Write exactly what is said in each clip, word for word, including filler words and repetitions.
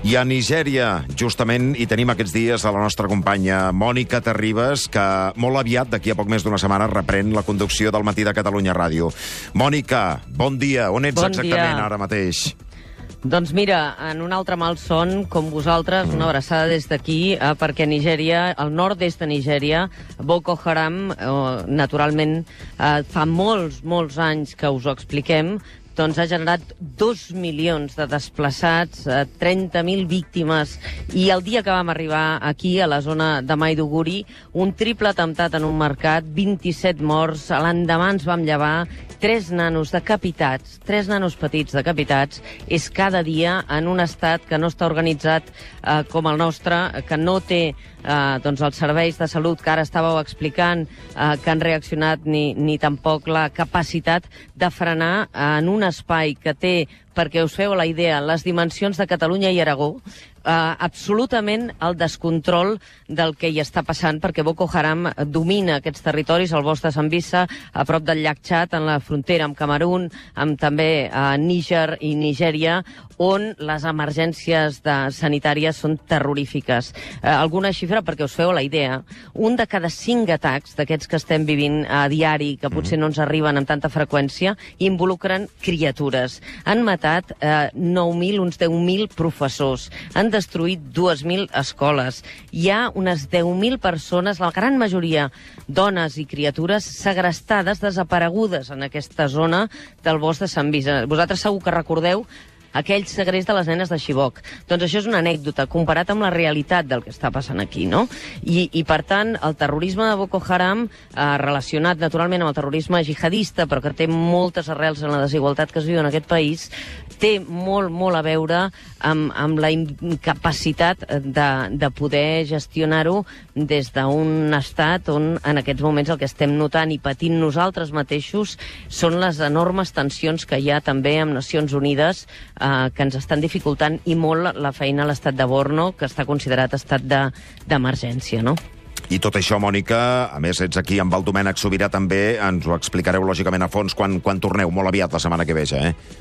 I a Nigèria, justament, hi tenim aquests dies a la nostra companya Mònica Terribas, que molt aviat, d'aquí a poc més d'una setmana, reprèn la conducció del Matí de Catalunya Ràdio. Mònica, bon dia. On ets bon exactament dia. ara mateix? Doncs mira, en un altre malson, com vosaltres, una abraçada des d'aquí, eh, perquè Nigèria, al nord-est de Nigèria, Boko Haram, eh, naturalment, eh, fa molts, molts anys que us ho expliquem, doncs ha generat dos milions de desplaçats, eh, trenta mil víctimes, i el dia que vam arribar aquí, a la zona de Maiduguri, un triple atemptat en un mercat, vint-i-set morts, l'endemà ens vam llevar, tres nanos decapitats, tres nanos petits decapitats, és cada dia en un estat que no està organitzat eh, com el nostre, que no té eh, doncs els serveis de salut que ara estàveu explicant, eh, que han reaccionat, ni, ni tampoc la capacitat de frenar eh, en un espai que té, perquè us feu la idea, les dimensions de Catalunya i Aragó, eh, absolutament el descontrol del que hi està passant, perquè Boko Haram domina aquests territoris, al bosc de Sambisa, a prop del llac Txad, en la frontera amb Camerun, amb també eh, Níger i Nigèria, on les emergències de sanitàries són terrorífiques. Eh, alguna xifra perquè us feu la idea. Un de cada cinc atacs d'aquests que estem vivint a diari, que potser no ens arriben amb tanta freqüència, involucren criatures. Han matat eh, nou mil, uns deu mil professors. Han destruït dues mil escoles. Hi ha unes deu mil persones, la gran majoria dones i criatures, segrestades, desaparegudes en aquesta zona del bosc de Sambisa. Vosaltres segur que recordeu aquell segrest de les nenes de Chibok. Doncs això és una anècdota, comparat amb la realitat del que està passant aquí, no? I, i per tant, el terrorisme de Boko Haram, eh, relacionat naturalment amb el terrorisme jihadista, però que té moltes arrels en la desigualtat que es viu en aquest país, té molt, molt a veure amb, amb la incapacitat de, de poder gestionar-ho des d'un estat on en aquests moments el que estem notant i patint nosaltres mateixos són les enormes tensions que hi ha també amb Nacions Unides, eh, que ens estan dificultant i molt la feina a l'estat de Borno, que està considerat estat d'emergència, no? I tot això, Mònica, a més ets aquí amb el Domènec Sobirà també, ens ho explicareu lògicament a fons quan, quan torneu, molt aviat la setmana que ve ja, eh?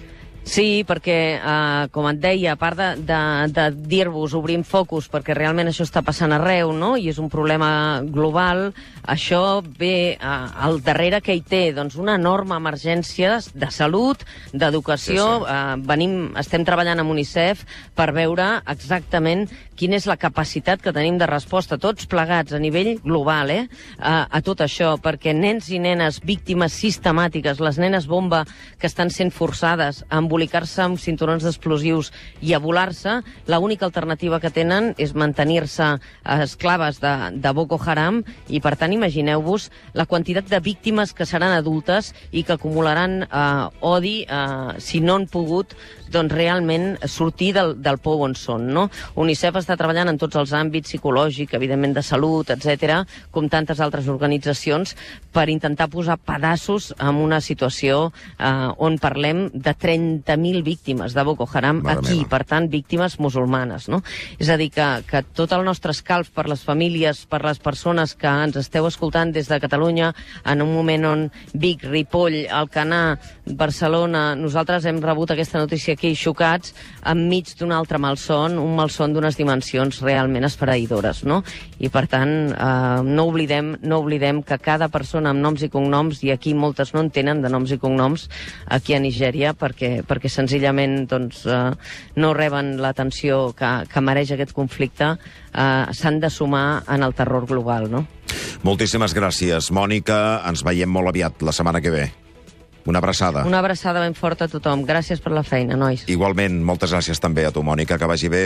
Sí, perquè, eh, com et deia, a part de, de, de dir-vos, obrim focus, perquè realment això està passant arreu, no?, i és un problema global, això ve eh, al darrere que hi té, doncs, una enorme emergència de salut, d'educació. Sí, sí. Eh, venim, estem treballant amb UNICEF per veure exactament quina és la capacitat que tenim de resposta, tots plegats a nivell global, eh, a, a tot això, perquè nens i nenes víctimes sistemàtiques, les nenes bomba que estan sent forçades a embolicar-se amb cinturons d'explosius i a volar-se, l'única alternativa que tenen és mantenir-se esclaves de, de Boko Haram, i per tant imagineu-vos la quantitat de víctimes que seran adultes i que acumularan eh, odi eh, si no han pogut doncs realment sortir del, del pou on són, no? UNICEF està treballant en tots els àmbits, psicològic, evidentment de salut, etcètera, com tantes altres organitzacions, per intentar posar pedaços en una situació eh, on parlem de trenta mil víctimes de Boko Haram Mare aquí, meva. Per tant, víctimes musulmanes, no? És a dir, que, que tot el nostre escalf per les famílies, per les persones que ens esteu escoltant des de Catalunya, en un moment on Vic, Ripoll, Alcanar, Barcelona, nosaltres hem rebut aquesta notícia aquí xocats, enmig d'un altre malson, un malson d'unes dimensions realment esfereïdores, no? I per tant, eh, no oblidem, no oblidem que cada persona amb noms i cognoms, i aquí moltes no en tenen de noms i cognoms, aquí a Nigèria, perquè, perquè senzillament doncs, eh, no reben l'atenció que, que mereix aquest conflicte, eh, s'han de sumar en el terror global, no? Moltíssimes gràcies, Mònica. Ens veiem molt aviat la setmana que ve. Una abraçada. Una abraçada ben forta a tothom. Gràcies per la feina, nois. Igualment, moltes gràcies també a tu, Mònica, que vagi bé.